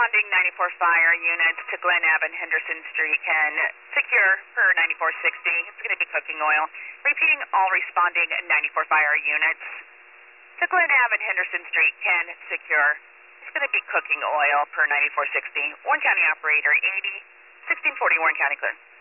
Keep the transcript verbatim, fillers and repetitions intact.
responding ninety-four fire units to Glen Ave and Henderson Street can secure per ninety-four sixty. It's going to be cooking oil. Repeating, all responding ninety-four fire units to Glen Ave and Henderson Street can secure. It's going to be cooking oil per ninety-four sixty. Warren County operator eighty, sixteen forty Warren County clear.